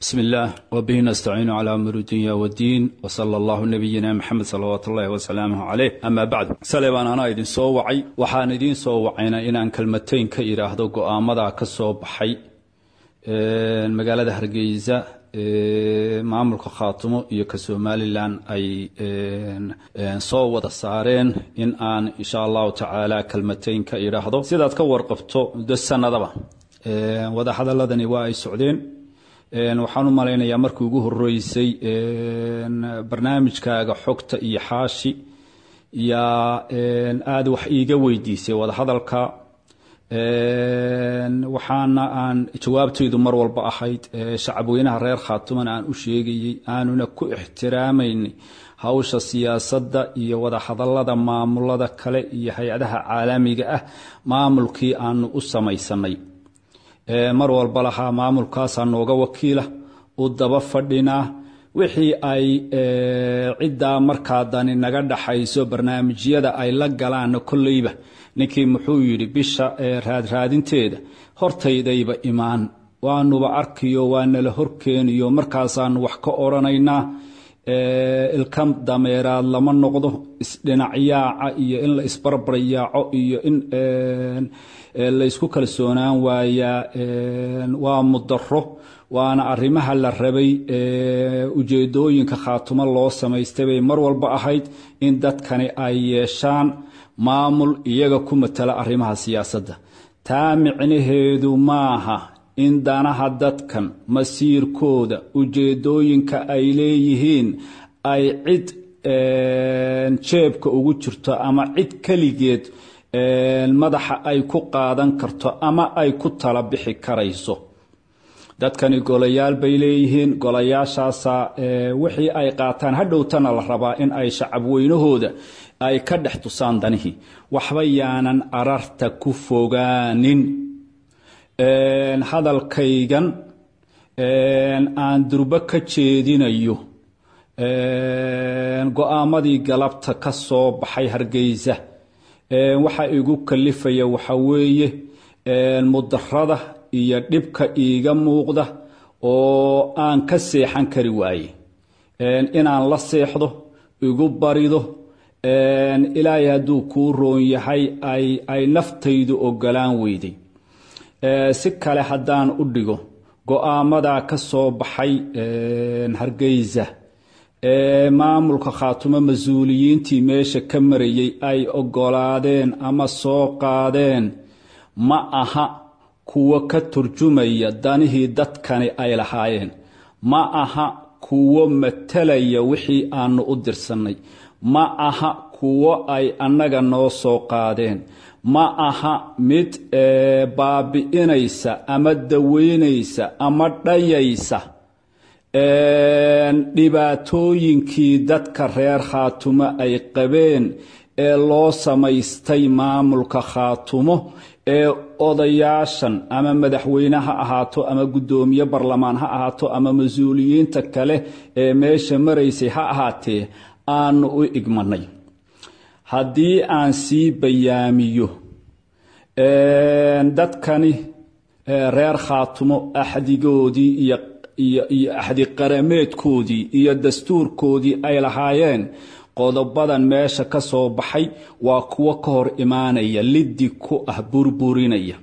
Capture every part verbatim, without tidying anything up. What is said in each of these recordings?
بسم الله وبه نستعين على أمر الدنيا والدين وصلى الله نبينا محمد صلوات الله وسلامه عليه أما بعد سليمان أنا إذن صوّعي وحان إذن صوّعينا إن أن كلمتين كإراهدو قوامدا كصوب حي المقالة هرقيزة معامل خاطمو يكسو مالي أي صوّد الصارين إن أن إن شاء الله تعالى كلمتين كإراهدو سيدات كور قفتو دسنا دبا وذا حدا لدني واي سعودين waxaan u maleynayaa markii ugu horeysay barnaamijkaaga xogta iyo xaashi ya aad wax iiga weydiisay wada hadalka waxaana aan jawaabtaydu mar walba ahayd shacabweynaha reer Khaatuman aan u sheegayay aanuna ku ixtiraamayni hawsha siyaasadda iyo wada hadallada maamulada kale iyo hay'adaha caalamiga ah maamulkii aan u samaysanay mar walba laha maamulkaas nooga wakiila oo daba fadhina wixii ay cidda markaa dani naga dhaxayso barnaamijyada ay la galaan kullayba ninkii muxuu yiri bisha raad raadinteeda hortaydayba imaan waanuba arkiyo waana la horkeeniyo markaasaan wax ka oranaynaa ilkam dameeraad lama noqdo isdhinaciyaaca iyo in la isbarbarayaaco iyo in la isku kalsoonaan waaya waa mudaro waana arrimaha la rabay ujeedooyinka Khaatumo loo samaystay mar walba ahayd in dadkani ay yeeshaan maamul iyaga ku matala arrimaha siyaasadda taa micnaheedu maaha in danaha dadkan masiirkooda ujeedooyinka ay leeyihiin ay cid jeebka ugu jirto ama cid kaligeed madaxa ay ku qaadan karto ama ay ku tala bixi karayso dadkani golayaal bay leeyihiin golayaashaasa wixii ay qaataan hadhowtana la rabaa in ay shacab weynahooda ay ka dhex tusaan danihi waxba yaanan ararta ku fogaanin hadalkaygan aan durba ka jeedinayo go'aamadii galabta ka soo baxay Hargeysa waxa igu kalifaya waxa weeye mudarrada iyo dhibka iiga muuqda oo aan ka seexan kari waaye inaan la seexdo igu barido ilaahay hadduu kuu roon yahay ay ay naftaydu ogolaan weyday si kale haddaan u dhigo go'aamada ka soo baxay Hargeysa maamulka Khaatumo masuuliyiintii meesha ka marayay ay ogolaadeen ama soo qaadeen ma aha kuwa ka turjumaya danihii dadkani ay lahaayeen ma aha kuwa matalaya wixii aanu u dirsanay ma aha kuwa ay annaga noo soo qaadeen ma aha mid baabi'inaysa ama daweynaysa ama dhayaysa dhibaatooyinkii dadka reer Khaatumo ay qabeen ee loo samaystay maamulka Khaatumo ee odayaashan ama madaxweynaha ahaato ama gudoomiye barlamaan ha ahaato ama masuuliyiinta kale ee meesha maraysay ha ahaatee aan u igmanay haddii aan sii bayaamiyo dadkani reer Khaatumo axdigoodii iyo iyo iyo axdi qarameedkoodii iyo dastuurkoodii ay lahaayeen qodobadan meesha ka soo baxay waa kuwa ka hor imaanaya liddi ku ah burburinaya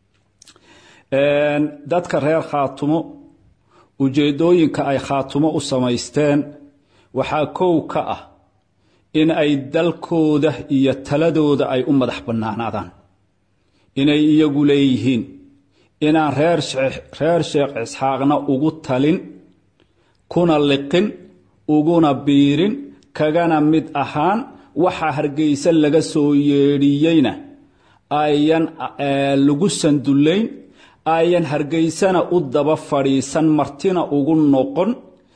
dadka reer Khaatumo ujeedooyinka ay Khaatumo u samaysteen waxaa kow ka ah in ay dalkooda iyo taladooda ay u madax bannaanaadaan inay iyagu leeyihiin inaan reer reer Sheekh Isxaaqna ugu talin kuna liqin uguna biirin kagana mid ahaan waxa Hargeysa laga soo yeedhiyayna ayan lagu sanduleyn ayan Hargeysana u daba fadhiisan martina ugu noqon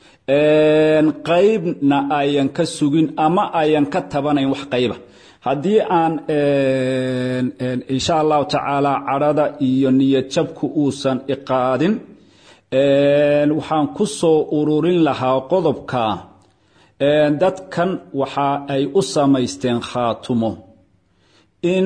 qaybna ayan ka sugin ama ayan ka tabanayn wax qayba haddii aan insha Allah taala carada iyo niyad jabku uusan iqaadin waxaan ku soo ururin lahaa qodobka dadkan waxa ay u samaysteen Khaatumo in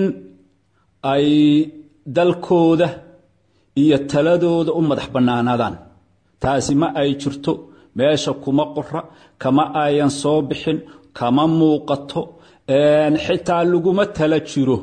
ay dalkooda iyo taladooda u madax banaanadaan taasi ma ay jirto meesha kuma qora kama ayan soo bixin kama muuqato een xitaa laguma tala jiro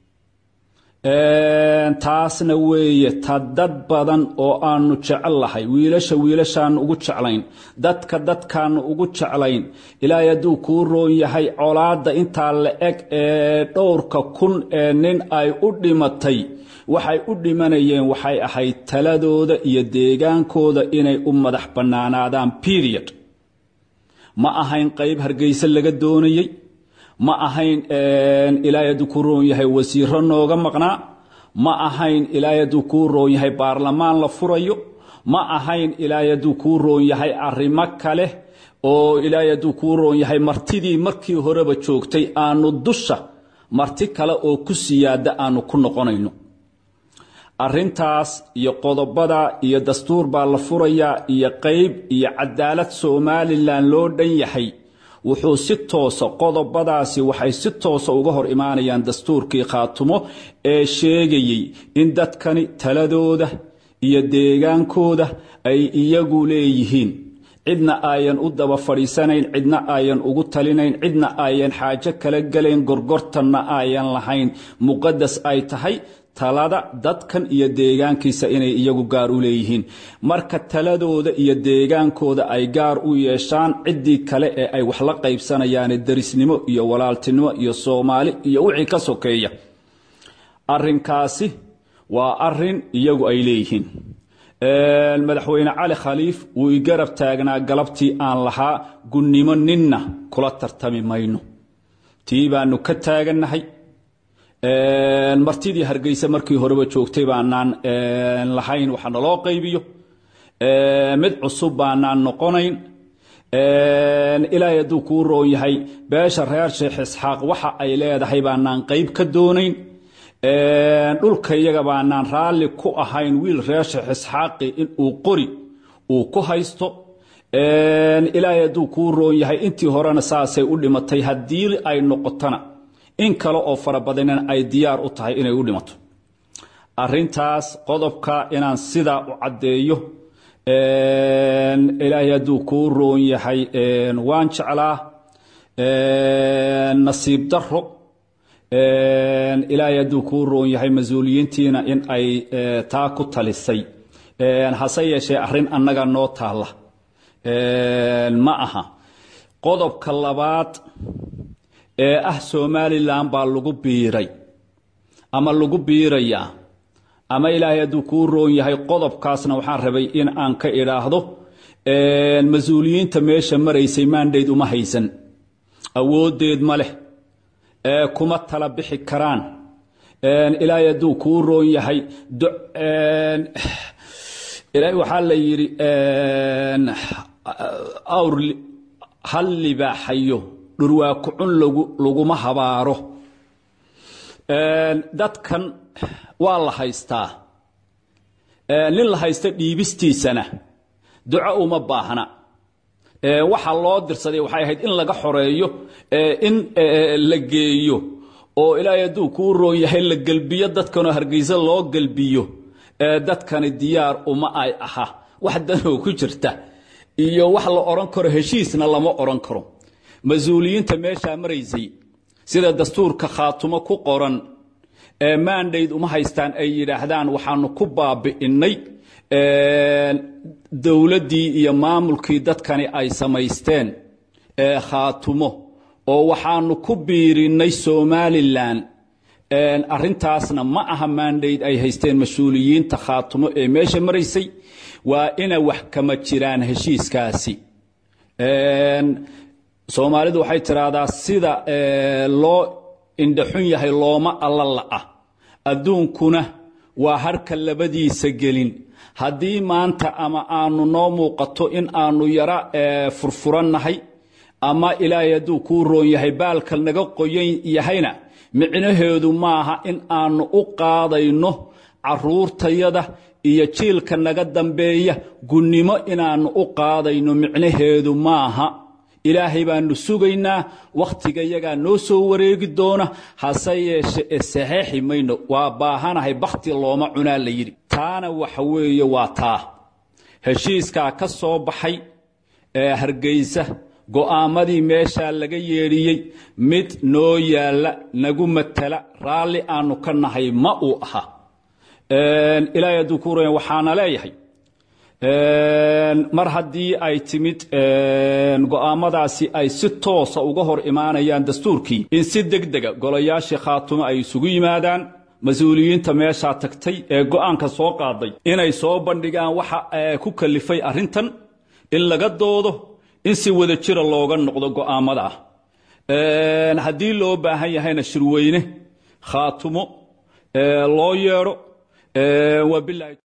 een taasna weeye dad badan oo aanu jecelahay wiilasha wiilashaan ugu jeclayn dadka dadkaan ugu jeclayn ilaahay haduu ku roon yahay colaada inta la eg ee dhowrka kun ee nin ay u dhimatay waxay u dhimanayeen waxay ahayd taladooda iyo deegaankooda inay u madax banaanaadaan period ma ahayn qayb Hargeysa laga doonayay ma ahayn een ilaahay haduu ku roon yahay wasiiro nooga maqnaa ma ahayn ilaahay haduu ku roon yahay baarlamaan la furayo ma ahayn ilaahay haduu ku roon yahay arrimo kale oo ilaahay haduu ku roon yahay martidii markii horeba joogtay aanu dusha marti kale oo ku siyaada aanu ku noqonayno arrintaas iyo qodobada iyo dastuur baa la furaya iyo qayb iyo cadaalad Soomaaliland loo dhan yahay wuxuu si toos ah qodobadaasi waxay si toos ah uga hor imaanayaan dastuurkii Khaatumo ee sheegayay in dadkani taladooda iyo deegaankooda ay iyagu leeyihiin cidna ayan u daba fadhiisanayn cidna ayan ugu talinayn cidna ayan xaajo kala galeen gorgortana ayan lahayn muqaddas ay tahay talada dadkan iyo deegaankiisa inay iyagu gaar u leeyihiin marka taladooda iyo deegaankooda ay gaar u yeeshaan cidii kale ee ay wax la qaybsanayaan darisnimo iyo walaaltinimo iyo Soomaali iyo wixii ka sokeeya arrinkaasi waa arrin iyagu ay leeyihiin ee madaxweyne Cali Khaliif uu garab taagnaa galabtii aan lahaa gunnimo ninna kula tartami mayno tiibaanu ka taaganahay een martidii Hargeysa markii horeba joogtay baanaan een lahayn waxa naloo qaybiyo ee mid cusub baanaan noqonayn een ilaahay haduu ku roon yahay beesha reer Sheekh Isxaaq waxa ay leedahay baanaan qayb ka doonayn een dhulka iyaga baanaan raali ku ahayn wiil reer Sheekh Isxaaq in uu qori uu ku haysto een ilaahay haduu ku roon yahay intii horena saasay u dhimatay hadii ay noqotana in kale oo farabadan ay diyaar u tahay inay u dhimato arrintaas qodobka inaan sida u cadeeyo een ilaahay haduu ku roon yahay een waan jeclaa een nasiib darro een ilaahay haduu ku roon yahay mas'uuliyiintiina in ay taa ku talisay een hase yeeshee arrin annaga noo taala een ma aha qodobka labaad ee ah Soomaaliland baa lagu biiray ama lagu biiraya ama ilaahay haduu ku roon yahay qodobkaasna waxaan rabay in aan ka iraahdo ee mas'uuliyiinta meesha mareysay mandate uma haysan awoodeed ma leh ee kuma tala bixi karaan ee ilaahay haduu ku roon yahay ee ilaahay waxa la yiri ee awr hal libaaxayo dhurwaa ku cun lagu laguma habaaro een dadkan waa la haystaa ee nin la haysta dhiibistiisana duco uma baahna ee waxa loo dirsaday waxay ahayd in laga xoreeyo ee in la geeyo oo ilaahay haduu ku roon yahay la galbiyo dadkan Hargeysa loo galbiyo ee dadkani diyaar uma ay aha wax danoo ku jirta iyo wax la oran karo heshiisna lama oran karo mas'uuliyiinta meesha mareysay sida dastuurka Khaatumo ku qoran ee mandate uma haystaan ay yiraahdaan waxaanu ku baabi'inay ee dawladii iyo maamulkii dadkani ay samaysteen ee Khaatumo oo waxaanu ku biirinay Soomaaliland ee arrintaasna ma aha mandate ay haysteen mas'uuliyiinta Khaatumo ee meesha mareysay waa ina wax kama jiraan heshiiskaasi ee Soomaalidu waxay tiraahdaa sida loo indhaxun yahay looma alla ah adduunkuna waa harka labadiisa gelin haddii maanta ama aanu noo muuqato in aanu yara furfuranahay ama ilaahay haduu ku roon yahay baalka naga qoyan yahayna micnaheedu maaha in aanu u qaadayno caruurtayada iyo jiilka naga dambeeya gunnimo inaanu u qaadayno micnaheedu maaha ilaahay baanu sugaynaa waqtiga iyaga noo soo wareegi doona hase yeeshee saxiixi mayno waa baahanahay baqti looma cunaa la yiri taana waxa weeye waa taa heshiiskaa ka soo baxay ee Hargeysa go'aamadii meesha laga yeeriyay mid noo yaala nagu matala raali aanu ka nahay ma uu aha een ilaahay dukuureen waxaana leeyahay een mar hadii ay timid een go'aamadaasi ay si toos ah uga hor imaanayaan dastuurkii in si degdega golayaasha Khaatumo ay isugu yimaadaan mas'uuliyiinta meesha tagtay ee go'aanka soo qaaday inay soo bandhigaan waxa ku kalifay arintan in laga doodo in si wada jira looga noqdo go'aamada een hadii loo baahan yahayna shirweyne Khaatumo ee loo yeero ee wabillahi